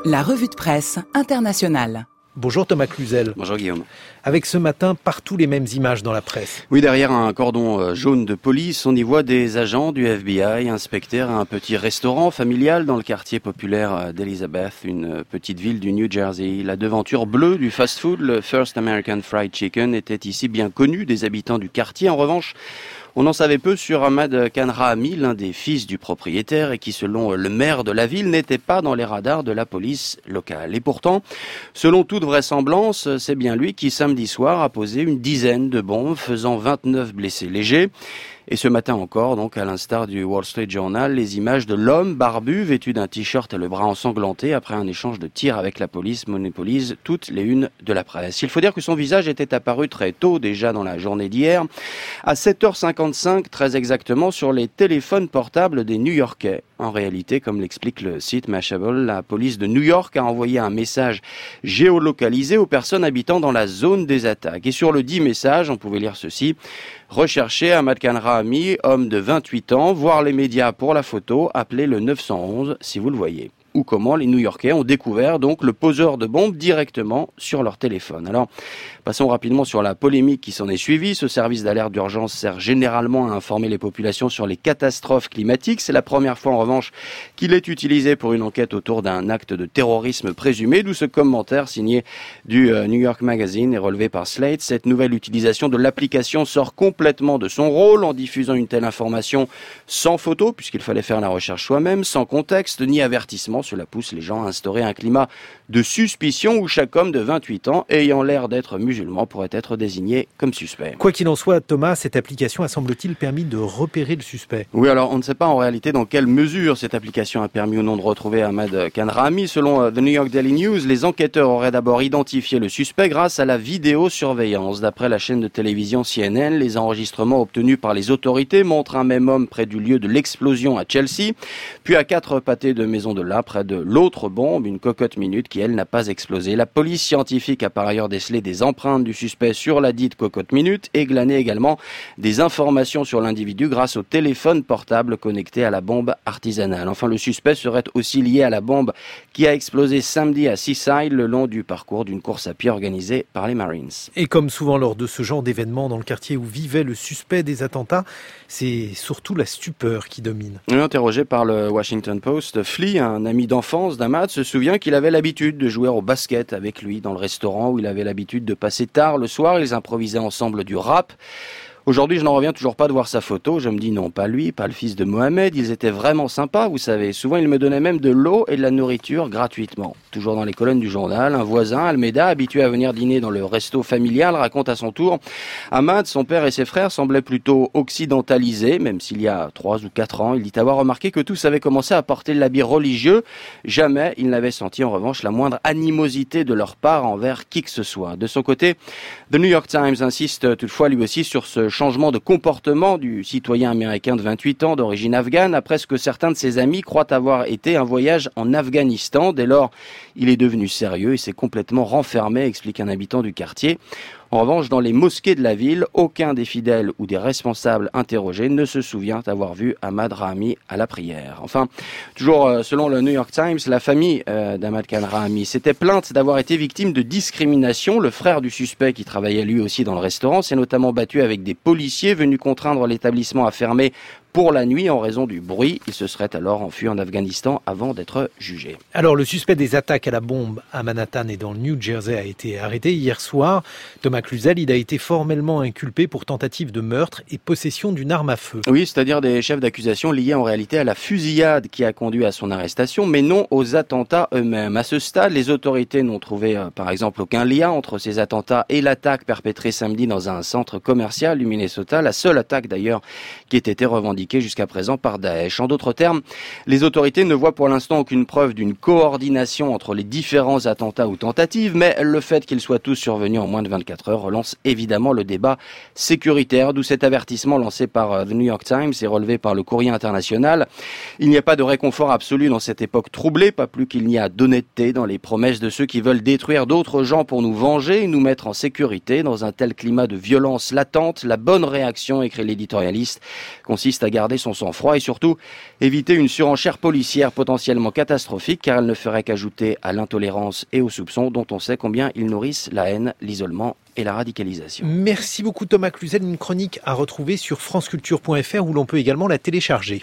La revue de presse internationale. Bonjour Thomas Cluzel. Bonjour Guillaume. Avec ce matin, partout les mêmes images dans la presse. Oui, derrière un cordon jaune de police, on y voit des agents du FBI inspecter un petit restaurant familial dans le quartier populaire d'Elizabeth, une petite ville du New Jersey. La devanture bleue du fast-food, le First American Fried Chicken, était ici bien connue des habitants du quartier. En revanche, on en savait peu sur Ahmad Khan Rahami, l'un des fils du propriétaire et qui, selon le maire de la ville, n'était pas dans les radars de la police locale. Et pourtant, selon toute vraisemblance, c'est bien lui qui, samedi soir, a posé une dizaine de bombes, faisant 29 blessés légers. Et ce matin encore, donc à l'instar du Wall Street Journal, les images de l'homme barbu vêtu d'un t-shirt et le bras ensanglanté après un échange de tirs avec la police monopolisent toutes les unes de la presse. Il faut dire que son visage était apparu très tôt, déjà dans la journée d'hier, à 7h55 très exactement, sur les téléphones portables des New-Yorkais. En réalité, comme l'explique le site Mashable, la police de New York a envoyé un message géolocalisé aux personnes habitant dans la zone des attaques. Et sur le dit message, on pouvait lire ceci: recherchez Ahmad Khan Rahami, homme de 28 ans, voir les médias pour la photo, appelez le 911 si vous le voyez. Ou comment les New-Yorkais ont découvert donc le poseur de bombes directement sur leur téléphone. Alors, passons rapidement sur la polémique qui s'en est suivie. Ce service d'alerte d'urgence sert généralement à informer les populations sur les catastrophes climatiques. C'est la première fois en revanche qu'il est utilisé pour une enquête autour d'un acte de terrorisme présumé, d'où ce commentaire signé du New York Magazine et relevé par Slate. Cette nouvelle utilisation de l'application sort complètement de son rôle en diffusant une telle information sans photo, puisqu'il fallait faire la recherche soi-même, sans contexte ni avertissement. Cela pousse les gens à instaurer un climat de suspicion où chaque homme de 28 ans ayant l'air d'être musulman pourrait être désigné comme suspect. Quoi qu'il en soit, Thomas, cette application a semble-t-il permis de repérer le suspect. Oui, alors on ne sait pas en réalité dans quelle mesure cette application a permis ou non de retrouver Ahmad Khan Rahami. Selon The New York Daily News, les enquêteurs auraient d'abord identifié le suspect grâce à la vidéosurveillance. D'après la chaîne de télévision CNN, les enregistrements obtenus par les autorités montrent un même homme près du lieu de l'explosion à Chelsea, puis à 4 pâtés de maison de là, près de l'autre bombe, une cocotte minute qui, elle, n'a pas explosé. La police scientifique a par ailleurs décelé des empreintes du suspect sur la dite cocotte minute et glané également des informations sur l'individu grâce au téléphone portable connecté à la bombe artisanale. Enfin, le suspect serait aussi lié à la bombe qui a explosé samedi à Seaside le long du parcours d'une course à pied organisée par les Marines. Et comme souvent lors de ce genre d'événement dans le quartier où vivait le suspect des attentats, c'est surtout la stupeur qui domine. Interrogé par le Washington Post, Flea, un ami d'enfance d'Ahmad, se souvient qu'il avait l'habitude de jouer au basket avec lui dans le restaurant où il avait l'habitude de passer tard le soir. Ils improvisaient ensemble du rap. Aujourd'hui, je n'en reviens toujours pas de voir sa photo. Je me dis non, pas lui, pas le fils de Mohamed. Ils étaient vraiment sympas, vous savez. Souvent, il me donnait même de l'eau et de la nourriture gratuitement. Toujours dans les colonnes du journal, un voisin, Almeida, habitué à venir dîner dans le resto familial, raconte à son tour: Ahmad, son père et ses frères semblaient plutôt occidentalisés, même s'il y a 3 ou 4 ans, il dit avoir remarqué que tous avaient commencé à porter l'habit religieux. Jamais il n'avait senti en revanche la moindre animosité de leur part envers qui que ce soit. De son côté, The New York Times insiste toutefois lui aussi sur ce changement de comportement du citoyen américain de 28 ans d'origine afghane après ce que certains de ses amis croient avoir été un voyage en Afghanistan. Dès lors, il est devenu sérieux et s'est complètement renfermé, explique un habitant du quartier. En revanche, dans les mosquées de la ville, aucun des fidèles ou des responsables interrogés ne se souvient avoir vu Ahmad Rahami à la prière. Enfin, toujours selon le New York Times, la famille d'Ahmad Khan Rahami s'était plainte d'avoir été victime de discrimination. Le frère du suspect, qui travaillait lui aussi dans le restaurant, s'est notamment battu avec des policiers venus contraindre l'établissement à fermer pour la nuit en raison du bruit. Il se serait alors enfui en Afghanistan avant d'être jugé. Alors, le suspect des attaques à la bombe à Manhattan et dans le New Jersey a été arrêté hier soir. Thomas Cluzel, il a été formellement inculpé pour tentative de meurtre et possession d'une arme à feu. Oui, c'est-à-dire des chefs d'accusation liés en réalité à la fusillade qui a conduit à son arrestation, mais non aux attentats eux-mêmes. À ce stade, les autorités n'ont trouvé par exemple aucun lien entre ces attentats et l'attaque perpétrée samedi dans un centre commercial du Minnesota, la seule attaque d'ailleurs qui ait été revendiquée jusqu'à présent par Daesh. En d'autres termes, les autorités ne voient pour l'instant aucune preuve d'une coordination entre les différents attentats ou tentatives, mais le fait qu'ils soient tous survenus en moins de 24 heures relance évidemment le débat sécuritaire, d'où cet avertissement lancé par The New York Times et relevé par le Courrier international. Il n'y a pas de réconfort absolu dans cette époque troublée, pas plus qu'il n'y a d'honnêteté dans les promesses de ceux qui veulent détruire d'autres gens pour nous venger et nous mettre en sécurité. Dans un tel climat de violence latente, la bonne réaction, écrit l'éditorialiste, consiste à garder son sang-froid et surtout éviter une surenchère policière potentiellement catastrophique car elle ne ferait qu'ajouter à l'intolérance et aux soupçons dont on sait combien ils nourrissent la haine, l'isolement et la radicalisation. Merci beaucoup Thomas Cluzel, une chronique à retrouver sur franceculture.fr où l'on peut également la télécharger.